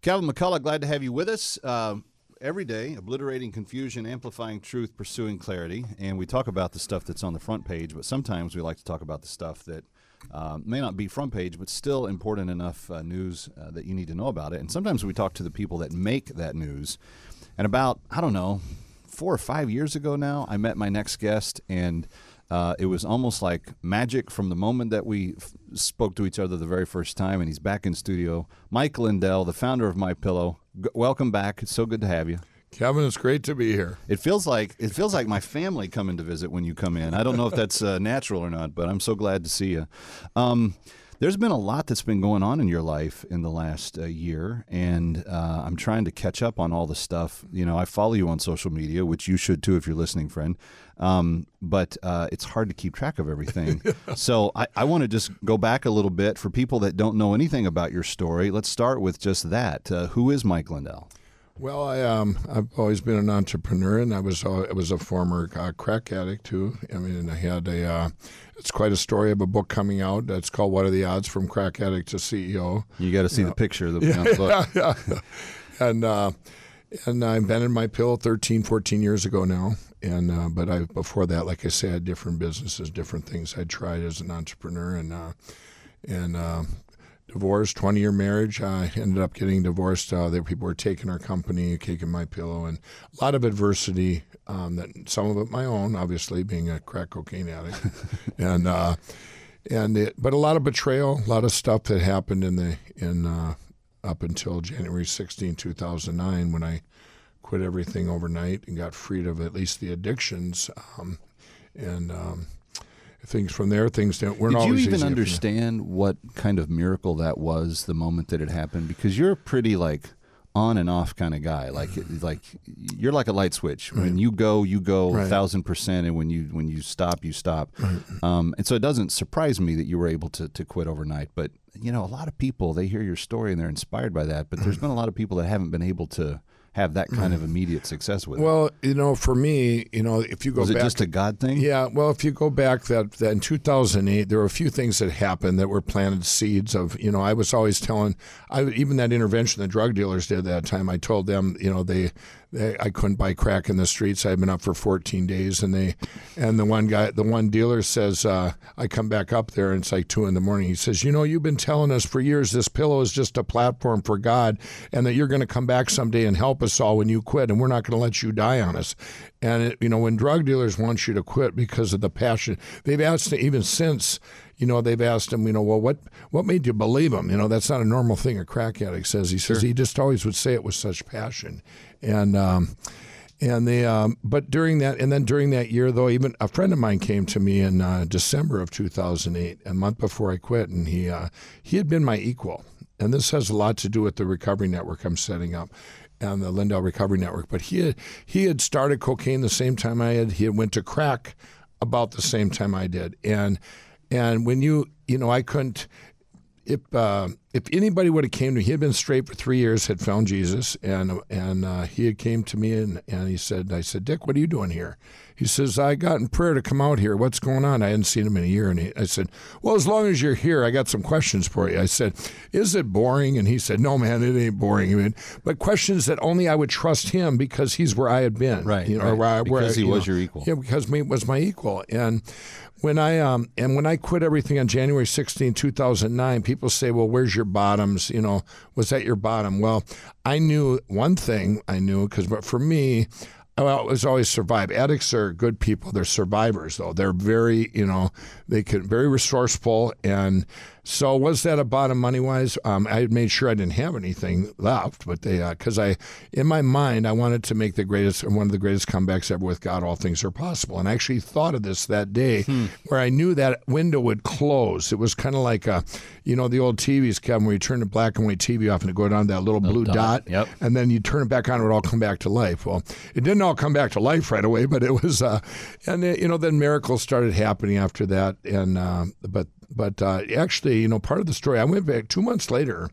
Calvin McCullough, glad to have you with us. Every day, obliterating confusion, amplifying truth, pursuing clarity. And we talk about the stuff that's on the front page, but sometimes we like to talk about the stuff that may not be front page, but still important enough news that you need to know about it. And sometimes we talk to the people that make that news. And about, 4 or 5 years ago now, I met my next guest, and it was almost like magic from the moment that we spoke to each other the very first time, and he's back in studio. Mike Lindell, the founder of MyPillow. Welcome back. It's so good to have you. Kevin, it's great to be here. It feels like my family coming to visit when you come in. I don't know if that's natural or not, but I'm so glad to see you. There's been a lot that's been going on in your life in the last year, and I'm trying to catch up on all the stuff. You know, I follow you on social media, which you should too if you're listening, friend. But it's hard to keep track of everything. So I want to just go back a little bit for people that don't know anything about your story. Let's start with just that. Who is Mike Lindell? Well, I've always been an entrepreneur, and I was a former crack addict too. I mean, I had it's quite a story of a book coming out that's called "What Are the Odds: From Crack Addict to CEO." You got to see the picture of the book. Yeah. And I invented MyPillow 13, 14 years ago now. And but before that, like I said, I had different businesses, different things I tried as an entrepreneur, and divorced, 20-year marriage. I ended up getting divorced. People were taking our company, taking MyPillow, and a lot of adversity. That some of it my own, obviously, being a crack cocaine addict, but a lot of betrayal, a lot of stuff that happened up until January 16, 2009, when I quit everything overnight and got freed of at least the addictions, things from there, things that weren't always easy. Did you even understand what kind of miracle that was the moment that it happened? Because you're a pretty on and off kind of guy. Like you're like a light switch. Right. When you go right. 1,000%, and when you stop, you stop. Right. And so it doesn't surprise me that you were able to quit overnight. But a lot of people, they hear your story and they're inspired by that. But there's been a lot of people that haven't been able to have that kind of immediate success with it. Well, for me, if you go back... Was it just a God thing? Yeah, well, if you go back that in 2008, there were a few things that happened that were planted seeds of, I was always telling, even that intervention the drug dealers did that time, I told them, I couldn't buy crack in the streets. I'd been up for 14 days, and the one dealer says, I come back up there, and it's like 2 a.m. He says, you've been telling us for years this pillow is just a platform for God, and that you're going to come back someday and help us all when you quit, and we're not going to let you die on us. And when drug dealers want you to quit because of the passion, they've asked even since. They've asked him, well, what made you believe him? That's not a normal thing a crack addict says. He says he just always would say it with such passion. But during that year, though, even a friend of mine came to me in December of 2008, a month before I quit, and he had been my equal. And this has a lot to do with the recovery network I'm setting up, and the Lindell Recovery Network. But he had started cocaine the same time I had. He had went to crack about the same time I did. And when I couldn't, if anybody would have came to me, he had been straight for 3 years, had found Jesus, and he had came to me and I said, Dick, what are you doing here? He says, I got in prayer to come out here. What's going on? I hadn't seen him in a year. And I said, well, as long as you're here, I got some questions for you. I said, is it boring? And he said, no, man, it ain't boring. But questions that only I would trust him because he's where I had been. Right. Because he was your equal. Yeah, because he was my equal. And when I quit everything on January 16, 2009, people say, well, where's your bottoms? Was that your bottom? Well, I knew one thing but for me, I was always survive. Addicts are good people. They're survivors, though. They're very, very resourceful. And so was that a bottom money-wise? I had made sure I didn't have anything left, but because in my mind, I wanted to make one of the greatest comebacks ever with God, all things are possible. And I actually thought of this that day where I knew that window would close. It was kind of like, the old TVs, Kevin, where you turn the black and white TV off and it go down to that little blue dot. Yep. And then you turn it back on, it would all come back to life. Well, it didn't all come back to life right away, but it was, then miracles started happening after that. And, but actually, part of the story, I went back 2 months later.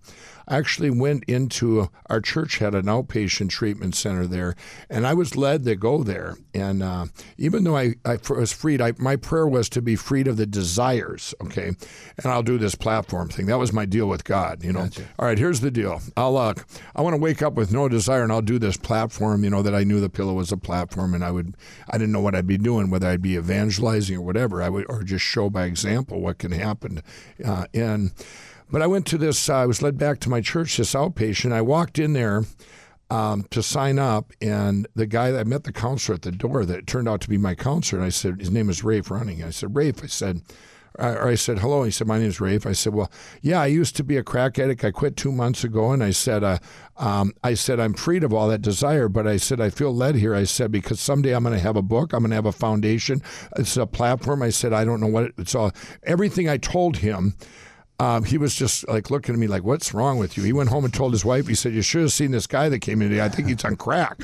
I actually went into our church had an outpatient treatment center there, and I was led to go there. And even though I was freed, my prayer was to be freed of the desires. Okay, and I'll do this platform thing. That was my deal with God. Gotcha. All right, here's the deal. I want to wake up with no desire, and I'll do this platform. That I knew the pillow was a platform, and I didn't know what I'd be doing, whether I'd be evangelizing or whatever. or just show by example what can happen. But I went to this. I was led back to my church, this outpatient. I walked in there to sign up, and the guy I met the counselor at the door that turned out to be my counselor, and I said, his name is Rafe Running. I said, Rafe, I said, hello. He said, my name is Rafe. I said, well, yeah, I used to be a crack addict. I quit 2 months ago. And I said, I'm freed of all that desire. But I said, I feel led here. I said, because someday I'm going to have a book. I'm going to have a foundation. It's a platform. I said, I don't know what it's all. Everything I told him, he was just like looking at me like, what's wrong with you? He went home and told his wife, he said, you should have seen this guy that came in today. I think he's on crack.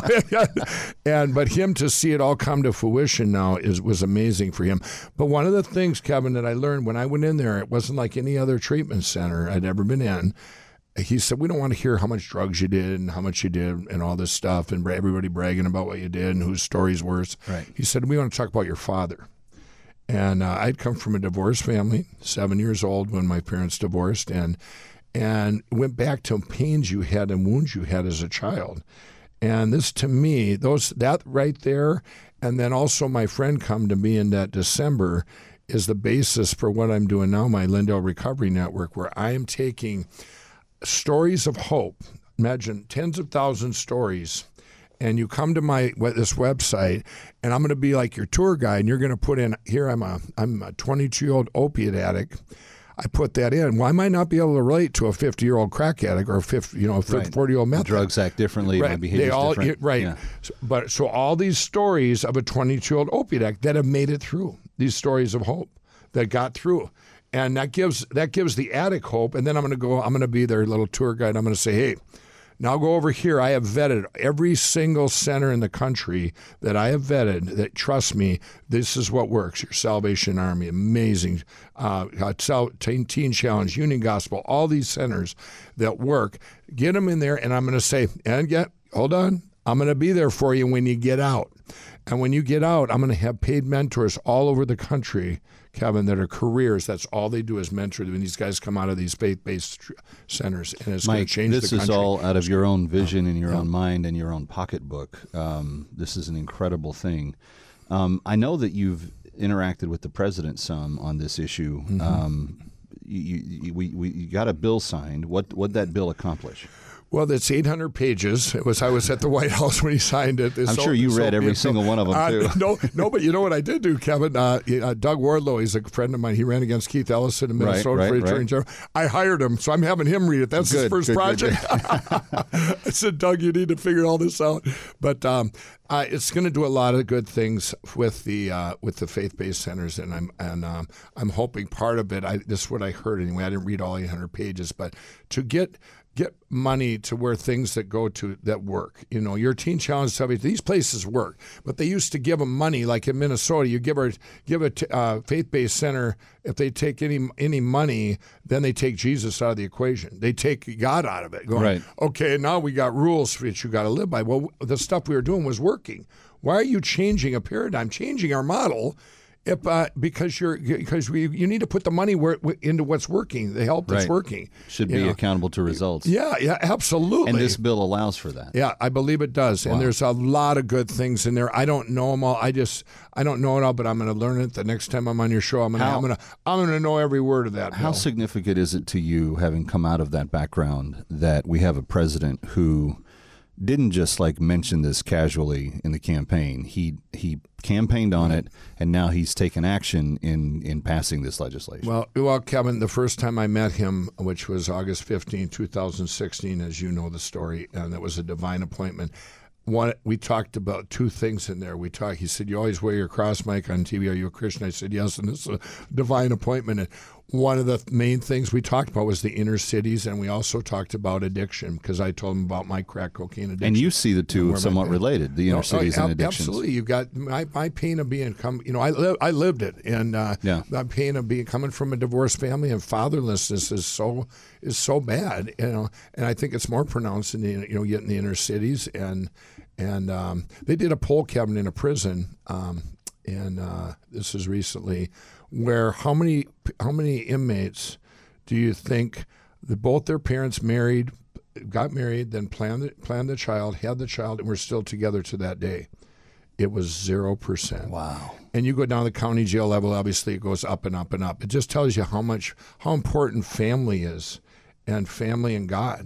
But him to see it all come to fruition now was amazing for him. But one of the things, Kevin, that I learned when I went in there, it wasn't like any other treatment center I'd ever been in. He said, we don't want to hear how much drugs you did and how much you did and all this stuff and everybody bragging about what you did and whose story's worse. Right. He said, we want to talk about your father. And I'd come from a divorced family, 7 years old when my parents divorced, and went back to pains you had and wounds you had as a child. And this, to me, that right there, and then also my friend come to me in that December is the basis for what I'm doing now, my Lindale Recovery Network, where I am taking stories of hope. Imagine tens of thousands of stories. And you come to this website, and I'm going to be like your tour guide, and you're going to put in here. I'm a 22-year-old opiate addict. I put that in. Well, I might not be able to relate to a 50-year-old crack addict or a 40-year-old meth. Drugs act differently. Right. My behavior's different. Right. Yeah. So all these stories of a 22-year-old opiate addict that have made it through. These stories of hope that got through. And that gives the addict hope. And then I'm going to be their little tour guide. I'm going to say, hey, now go over here. I have vetted every single center in the country that I have vetted that, trust me, this is what works. Your Salvation Army, amazing. Teen Challenge, Union Gospel, all these centers that work. Get them in there, and I'm going to say, hold on. I'm going to be there for you when you get out. And when you get out, I'm going to have paid mentors all over the country, Kevin, that are careers. That's all they do is mentor when these guys come out of these faith-based centers. And it's going to change the country. This is all out of your own vision and your own mind and your own pocketbook. This is an incredible thing. I know that you've interacted with the president some on this issue. Mm-hmm. You got a bill signed. What'd that bill accomplish? Well, it's 800 pages. I was at the White House when he signed it. I'm sure you read every single one of them, too. No, but you know what I did do, Kevin? Doug Wardlow, he's a friend of mine. He ran against Keith Ellison in Minnesota for Attorney General. I hired him, so I'm having him read it. That's his first project. I said, Doug, you need to figure all this out. But it's going to do a lot of good things with the faith-based centers, and I'm hoping part of it. This is what I heard anyway. I didn't read all 800 pages, but to get money to where things that go to that work. Your Teen Challenge stuff, these places work, but they used to give them money. Like in Minnesota, you give a faith-based center, if they take any money, then they take Jesus out of the equation. They take God out of it. Going, okay, now we got rules that you got to live by. Well, the stuff we were doing was working. Why are you changing a paradigm, changing our model? Because you need to put the money into what's working, the help that's working. Should be accountable to results. Yeah, absolutely. And this bill allows for that. Yeah, I believe it does. Wow. And there's a lot of good things in there. I don't know them all. I don't know it all, but I'm going to learn it the next time I'm on your show. I'm going to know every word of that. How significant is it to you, having come out of that background, that we have a president who didn't just mention this casually in the campaign? He campaigned on it, and now he's taken action in passing this legislation. Well, Kevin, the first time I met him, which was August 15, 2016, as you know the story, and it was a divine appointment. We talked about two things in there. He said, you always wear your cross, Mike, on TV. Are you a Christian? I said, yes, and it's a divine appointment. And one of the main things we talked about was the inner cities, and we also talked about addiction because I told him about my crack cocaine addiction. And you see the two somewhat related, the inner cities and addictions. Absolutely. You've got my pain of being, I lived it, and the pain of being coming from a divorced family and fatherlessness is so bad, and I think it's more pronounced in the, yet in the inner cities, and they did a poll, Kevin, in a prison, and this is recently, where how many inmates do you think that both their parents got married, then planned the child, had the child, and were still together to that day? It was 0%. Wow. And you go down the county jail level, obviously it goes up and up and up. It just tells you how important family is, and family and God.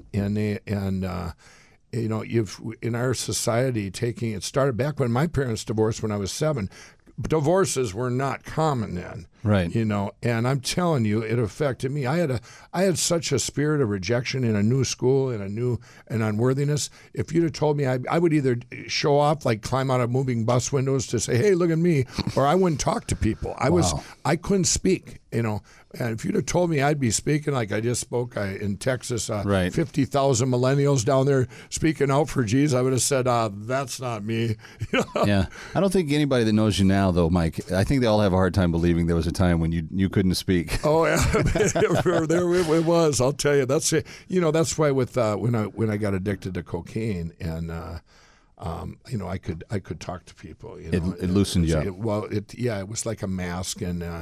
You've in our society it started back when my parents divorced when I was 7. Divorces were not common then, right? And I'm telling you, it affected me. I had such a spirit of rejection in a new school and an unworthiness. If you'd have told me, I would either show off, like climb out of moving bus windows to say, "Hey, look at me," or I wouldn't talk to people. I couldn't speak, And if you'd have told me I'd be speaking like I just spoke in Texas, right. 50,000 millennials down there speaking out for Jesus, I would have said, that's not me. Yeah. I don't think anybody that knows you now, though, Mike, I think they all have a hard time believing there was a time when you couldn't speak. Oh, yeah. There it was. I'll tell you. That's it. That's why with when I got addicted to cocaine and I could talk to people. It loosened you up. It was like a mask,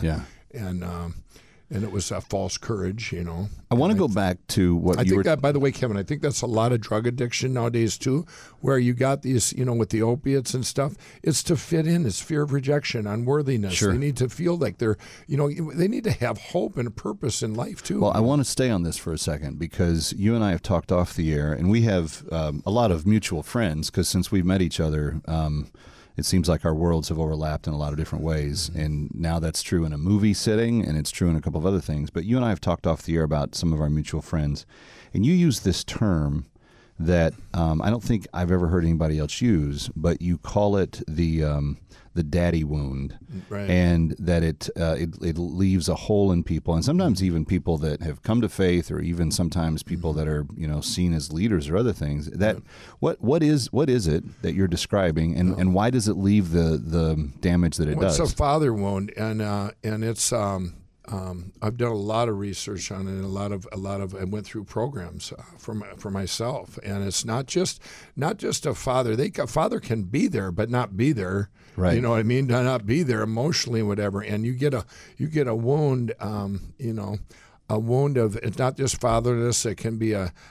and it was a false courage, I want to go back to what you were... that, by the way, Kevin, I think that's a lot of drug addiction nowadays, too, where you got these, with the opiates and stuff. It's to fit in. It's fear of rejection, unworthiness. Sure. They need to feel like they're, they need to have hope and a purpose in life, too. Well, I want to stay on this for a second because you and I have talked off the air, and we have a lot of mutual friends because since we've met each other... it seems like our worlds have overlapped in a lot of different ways. And now that's true in a movie setting, and it's true in a couple of other things. But you and I have talked off the air about some of our mutual friends. And you use this term that I don't think I've ever heard anybody else use, but you call it the daddy wound, right. And that it leaves a hole in people, and sometimes even people that have come to faith, or even sometimes people that are seen as leaders or other things. That what is it that you're describing, and why does it leave the damage that it does? It's a father wound, and it's. I've done a lot of research on it, and a lot of I went through programs for myself, and it's not just a father. A father can be there, but not be there. Right. You know what I mean? Not be there emotionally, whatever. And you get a wound. A wound of, it's not just fatherless. It can be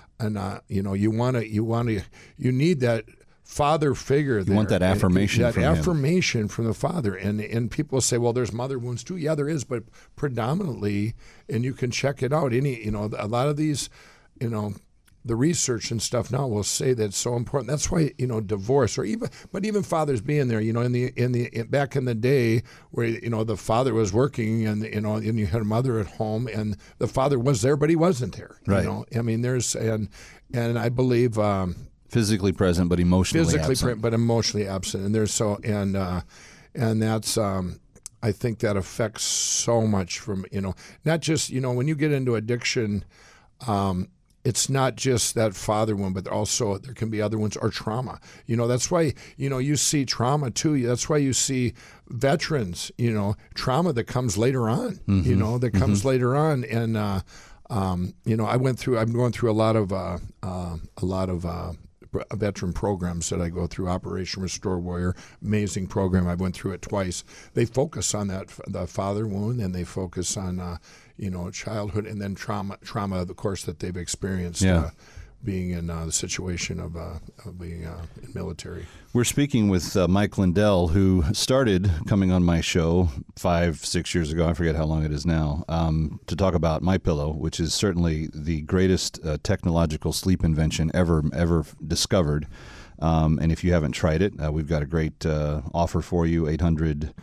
you need that father figure there. You want that affirmation from him. Affirmation from the father. And people say, well, there's mother wounds too. Yeah, there is, but predominantly, and you can check it out. A lot of these, the research and stuff now will say that it's so important. That's why, divorce but even fathers being there, back in the day where, the father was working and you had a mother at home and the father was there, but he wasn't there. Right. And I believe, physically present, but emotionally absent. But emotionally absent. And that's, I think that affects so much from, not just, when you get into addiction, it's not just that father wound, but also there can be other ones or trauma. That's why, you see trauma too. That's why you see veterans, trauma that comes later on, comes later on. And, I'm going through a lot of veteran programs that I go through. Operation Restore Warrior, amazing program. I went through it twice. They focus on the father wound, and they focus on childhood, and then trauma, of course, that they've experienced being in the situation of being in military. We're speaking with Mike Lindell, who started coming on my show 5-6 years ago. I forget how long it is now, to talk about MyPillow, which is certainly the greatest technological sleep invention ever discovered. And if you haven't tried it, we've got a great offer for you.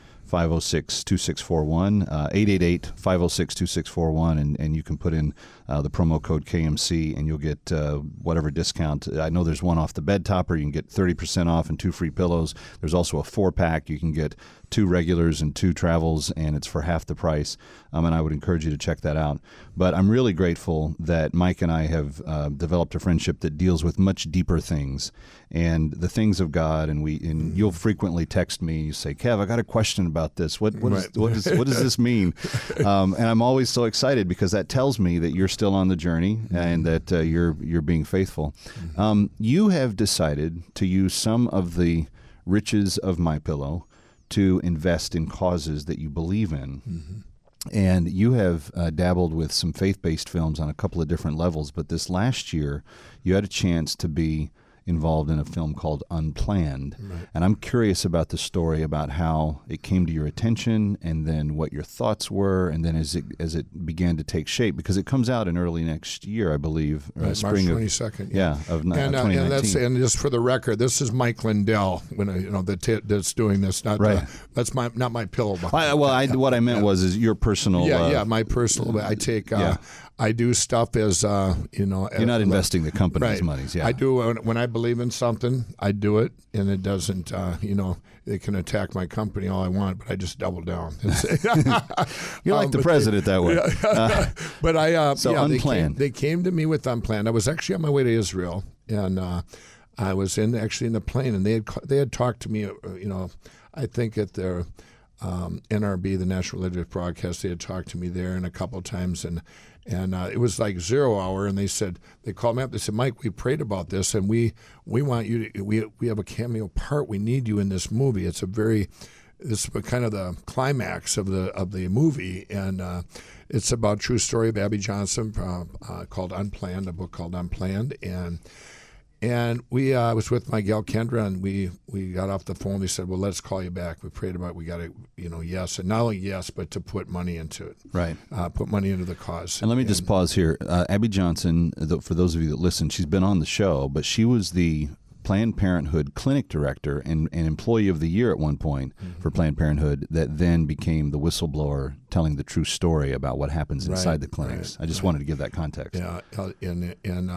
800-506-2641, 888-506-2641, and you can put in the promo code KMC, and you'll get whatever discount. I know there's one off the bed topper. You can get 30% off and 2 free pillows. There's also a 4-pack. You can get 2 regulars and 2 travels, and it's for half the price. And I would encourage you to check that out. But I'm really grateful that Mike and I have developed a friendship that deals with much deeper things and the things of God. And you'll frequently text me. You say, "Kev, I got a question about this. What does this mean?" And I'm always so excited because that tells me that you're still on the journey and that you're being faithful. You have decided to use some of the riches of MyPillow to invest in causes that you believe in. Mm-hmm. And you have dabbled with some faith-based films on a couple of different levels, but this last year you had a chance to be involved in a film called Unplanned. Right. And I'm curious about the story, about how it came to your attention and then what your thoughts were, and then as it began to take shape, because it comes out in early next year, I believe, spring March 22nd. Of 2019. And just for the record, this is Mike Lindell, that's doing this. Not right. That's not my pillow. What I meant was your personal. My personal. I take. I do stuff as You're not investing the company's monies. Yeah, I do when I believe in something, I do it, and it doesn't. They can attack my company all I want, but I just double down. You're like the president that way. But Unplanned. They came to me with Unplanned. I was actually on my way to Israel, and I was in the plane, and they had talked to me. I think at their NRB, the National Religious Broadcast, they had talked to me there and a couple of times, and it was like 0 hour, and they called me up. They said, "Mike, we prayed about this, and we want you to, we have a cameo part. We need you in this movie. This is kind of the climax of the movie, and it's about a true story of Abby Johnson called Unplanned, a book called Unplanned, and I was with my gal Kendra, and we got off the phone. They said, "Well, let's call you back." We prayed about it. We got to, yes, and not only yes, but to put money into it. Right. Put money into the cause. And let me just pause here. Abby Johnson, for those of you that listen, she's been on the show, but she was the Planned Parenthood clinic director and employee of the year at one point for Planned Parenthood, that then became the whistleblower telling the true story about what happens inside the clinics. I just wanted to give that context. Yeah, and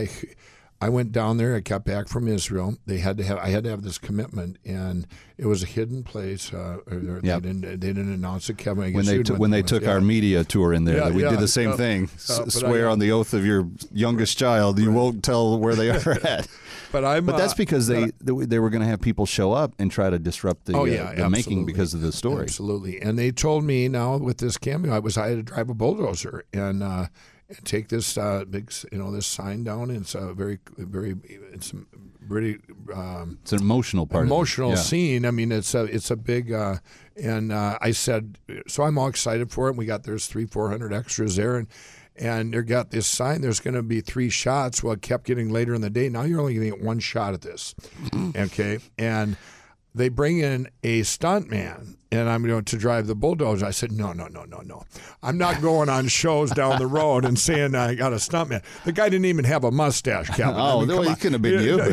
I went down there. I got back from Israel. I had to have this commitment, and it was a hidden place. They didn't announce it, Kevin. When they took our media tour in there, we did the same thing. Swear on the oath of your youngest child, you won't tell where they are at. But that's because they were going to have people show up and try to disrupt the making because of the story. Absolutely. And they told me now with this cameo, I had to drive a bulldozer and take this this sign down. And it's a very, very, it's pretty. It's an emotional part. Emotional scene. I mean, it's a big. And I said, so I'm all excited for it. There's 300-400 extras there, and they got this sign. There's going to be 3 shots. Well, it kept getting later in the day. Now you're only going to get 1 shot at this. Okay, and they bring in a stuntman, and I'm going to drive the bulldozer. I said, no. I'm not going on shows down the road and saying I got a stuntman. The guy didn't even have a mustache, Kevin. He couldn't have been you.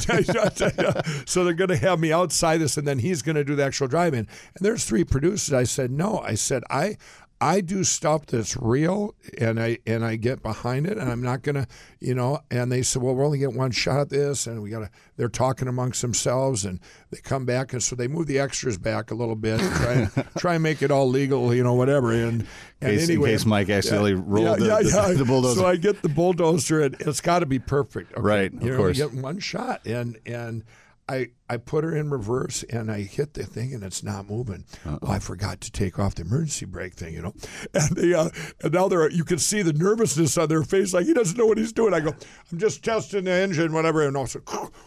So they're going to have me outside this, and then he's going to do the actual driving. And there's 3 producers. I said, no. I said, I do stuff that's real, and I get behind it, and I'm not gonna, And they said, well, we're only getting 1 shot at this, and they're talking amongst themselves, and they come back, and so they move the extras back a little bit, try and make it all legal, whatever. And anyway, in case Mike accidentally rolled the bulldozer. So I get the bulldozer, and it's got to be perfect, okay? Right? Of course, you get 1 shot, and I put her in reverse, and I hit the thing, and it's not moving. Well, I forgot to take off the emergency brake thing, And now you can see the nervousness on their face, like he doesn't know what he's doing. I go, I'm just testing the engine, whatever. And also,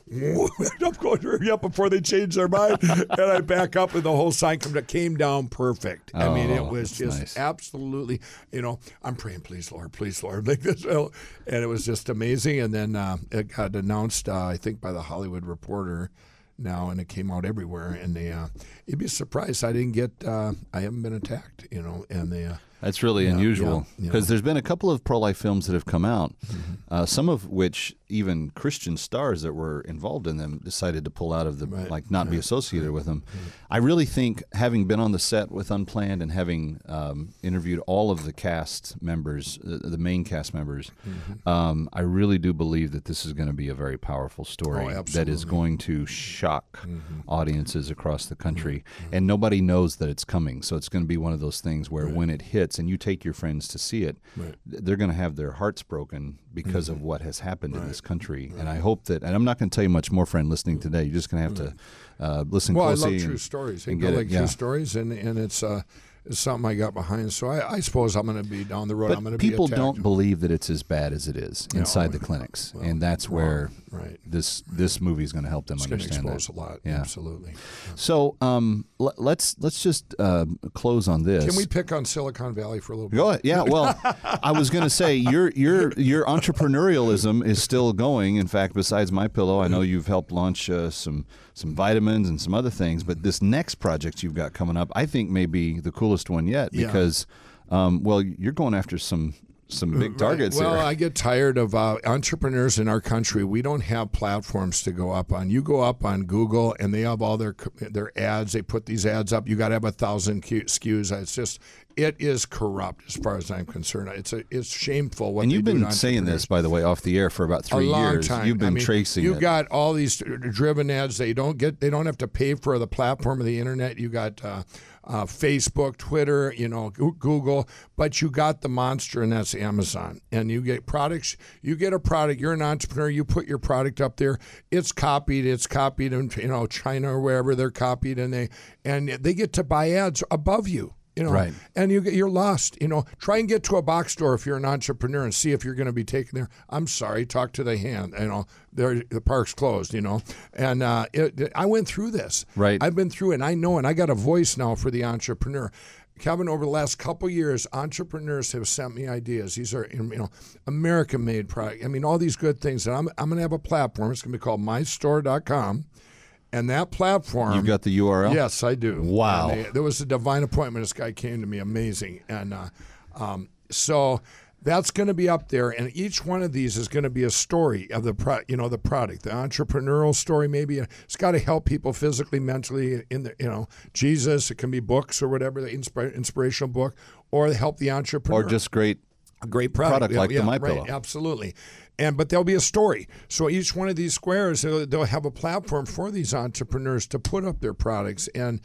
I'm going to hurry up before they change their mind. And I back up, and the whole sign came down perfect. I mean, it was just nice. Absolutely, I'm praying, please, Lord, like this. And it was just amazing. And then it got announced, I think, by the Hollywood Reporter now, and it came out everywhere, and you'd be surprised I haven't been attacked, and That's really unusual because there's been a couple of pro-life films that have come out, some of which even Christian stars that were involved in them decided to pull out of the not be associated with them. I really think, having been on the set with Unplanned and having interviewed all of the cast members, the main cast members, I really do believe that this is going to be a very powerful story that is going to shock audiences across the country, and nobody knows that it's coming. So it's going to be one of those things where when it hits and you take your friends to see it, they're going to have their hearts broken because of what has happened in this country. And I hope that, and I'm not going to tell you much more, friend, listening today. You're just going to have to listen closely. Well, I love true stories. And I like true stories, and it's something I got behind. So I suppose I'm going to be down the road. But I'm going to be people attacked. don't believe that it's as bad as it is inside the clinics, and that's where this movie is going to help them understand that. It's going to expose a lot. Yeah. Absolutely. So let's just close on this. Can we pick on Silicon Valley for a little bit? Go ahead. Yeah. Well, I was going to say your entrepreneurialism is still going. In fact, besides MyPillow, I know you've helped launch some vitamins and some other things. But this next project you've got coming up, I think, may be the coolest one yet because, you're going after some big targets here. Well, I get tired of entrepreneurs in our country. We don't have platforms to go up on. You go up on Google, and they have all their ads. They put these ads up. You got to have 1,000 SKUs. It is corrupt as far as I'm concerned. It's shameful what. And you've they do been saying this, by the way, off the air for about 3 years. A long time. You've been tracing you it. Got all these driven ads. They don't have to pay for the platform of the internet. You got Facebook, Twitter, Google, but you got the monster, and that's Amazon. And you get products. You get a product. You're an entrepreneur. You put your product up there. It's copied. It's copied in China or wherever they're copied, and they get to buy ads above you. Right. And you're lost. Try and get to a box store if you're an entrepreneur and see if you're going to be taken there. I'm sorry, talk to the hand. The park's closed. And I went through this. Right. I've been through it, and I know, and I got a voice now for the entrepreneur. Kevin, over the last couple years, entrepreneurs have sent me ideas. These are, American-made product. All these good things. And I'm going to have a platform. It's going to be called mystore.com. And that platform... You've got the URL? Yes, I do. Wow. There was a divine appointment. This guy came to me, amazing. And so that's going to be up there. And each one of these is going to be a story of the product, the entrepreneurial story maybe. It's got to help people physically, mentally, Jesus. It can be books or whatever, the inspirational book, or help the entrepreneur. Or just a great product like the MyPillow. Right, absolutely. But there'll be a story. So each one of these squares, they'll have a platform for these entrepreneurs to put up their products. And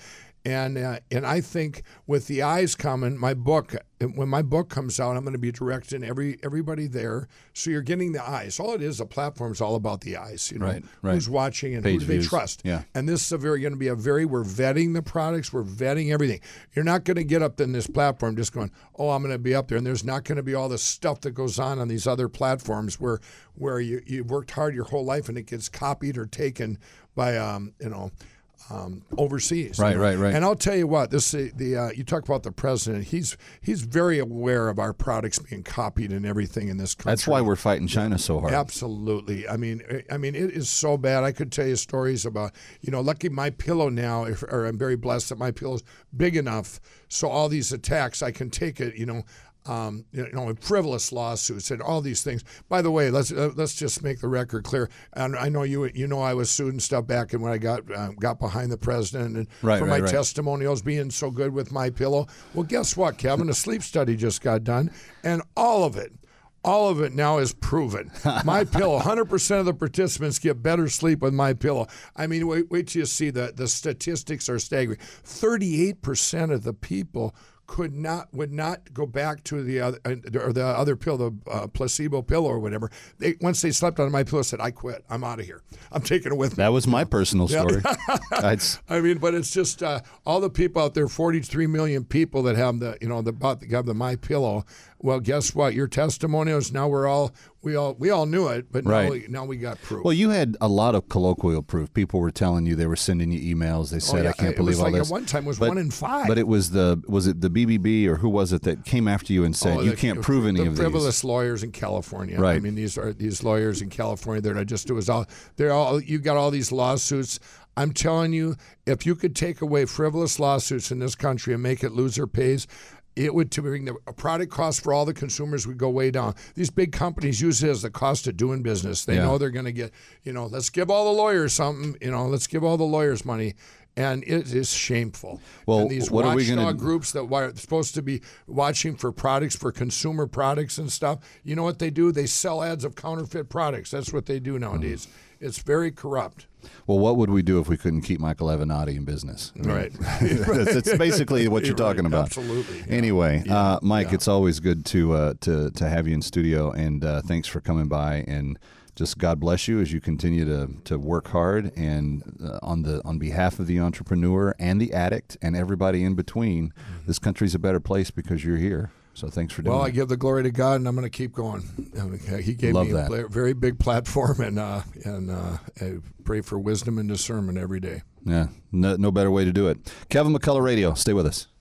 I think with the eyes coming, when my book comes out, I'm going to be directing everybody there. So you're getting the eyes. All it is, a platform is all about the eyes. Right. Who's watching and Page who do they views. trust. Yeah. And this is we're vetting the products. We're vetting everything. You're not going to get up in this platform just going, oh, I'm going to be up there. And there's not going to be all the stuff that goes on these other platforms where you worked hard your whole life and it gets copied or taken by overseas. Right. And I'll tell you what, you talk about the president. He's very aware of our products being copied and everything in this country. That's why we're fighting China so hard. Absolutely. It is so bad. I could tell you stories about, lucky MyPillow now, or I'm very blessed that MyPillow's big enough so all these attacks, I can take it, frivolous lawsuits and all these things. By the way, let's just make the record clear. And I know I was sued and stuff back and when I got behind the president and for my testimonials being so good with MyPillow. Well, guess what, Kevin? A sleep study just got done, and all of it now is proven. MyPillow, 100% of the participants get better sleep with MyPillow. Wait till you see the statistics are staggering. 38% of the people would not go back to the other pill, the placebo pill or whatever. Once they slept on MyPillow, said, "I quit. I'm out of here. I'm taking it with me." That was my personal story. But it's just all the people out there, 43 million people that have the MyPillow. Well, guess what? Your testimonials now we all knew it, but now we got proof. Well, you had a lot of colloquial proof. People were telling you, they were sending you emails. They said, "I can't believe all this." At one time, it was 1 in 5. But it was the BBB or who was it that came after you and said, "You can't prove any of these." The frivolous lawyers in California. Right. These lawyers in California that I just you got all these lawsuits. I'm telling you, if you could take away frivolous lawsuits in this country and make it loser pays. it would, to bring the product cost for all the consumers would go way down. These big companies use it as the cost of doing business. They know they're going to get, let's give all the lawyers something, let's give all the lawyers money. And it is shameful. Well, and these what are we watchdog groups that are supposed to be watching for products, for consumer products and stuff, you know what they do? They sell ads of counterfeit products. That's what they do nowadays. It's very corrupt. Well, what would we do if we couldn't keep Michael Avenatti in business? Right. That's basically what you're talking about. Absolutely. Yeah. Anyway, Mike, it's always good to have you in studio, and thanks for coming by. And just God bless you as you continue to work hard, and on behalf of the entrepreneur and the addict and everybody in between, this country's a better place because you're here. So thanks for doing Well, it. I give the glory to God, and I'm going to keep going. He gave me a very big platform, and I pray for wisdom and discernment every day. Yeah, no better way to do it. Kevin McCullough Radio, stay with us.